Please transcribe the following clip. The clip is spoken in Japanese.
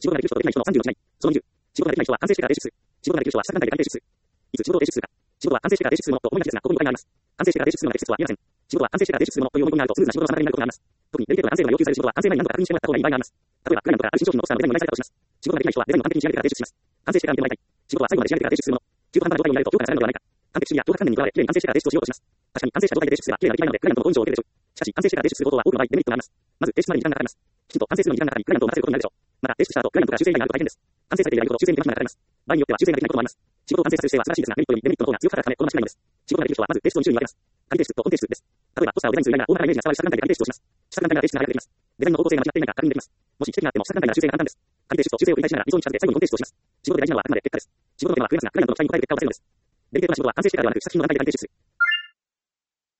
仕事ができる人とできない人の30の違い。その20。仕事ができない人は完成してから提出する。仕事ができる人は試作段階で完成する。いつ仕事を提出するか。仕事は完成してから提出するものと思いがちですが、ここに誤解があります。完成してから提出するのが適切とは言えません。仕事は完成してから提出するものという思い込みがあると、スムーズな仕事の妨げになることがあります。特にデリケートな完成度が要求される仕事は完成前に何度か確認してもらった方がいい場合があります。例えば、クライアントからある新商品のポスターのデザインの依頼されたとします。仕事ができない人はデザインを完璧に仕上げてから提出します。完成してから見てもらいたい。仕事は最後まで仕上げてから提出するもの。中途半端な状態になると評価が下がるのではないか。完璧主義や強化観念に加われ、綺麗に完成してから提出をしようとします。確かに完成した状態で提出すれば綺麗な出来栄えなので、クライアントの好印象を受けるでしょう。しかし、完成してから提出することは多くの場合デメリットがあります。まず、提出までに時間がかかります。きちんと完成するのに時間がかかり、クライアントを待たせることになるでしょう。また、提出した後、クライアントから修正以外があると大変です。完成されていないほど修正に手間暇がかかります。場合によっては修正ができないこともあります。仕事を完成させる姿勢は素晴らしいですが、メリットよりデメリットの方が強かったため、この間違いなのです。仕事ができる人はまず提出を2種類に分けます。仮提出と本提出です。例えば、ポスターをデザインする依頼なら、大まかなイメージが伝わる試作段階で仮提出をします。試作段階では提出が早くできます。デザインの方向性が間違っていないか確認できます。もし指摘があっても、試作段階なら修正が簡単です。仮提出と修正を繰り返しながら、理想に近づけ最後に本提出をします。仕事で大事なのはあくまで結果です。仕事のテーマはクリアなクライアントの期待に応える結果を出せるのです。デリケートな仕事は完成してからではなく、試作品の段階で仮提出する。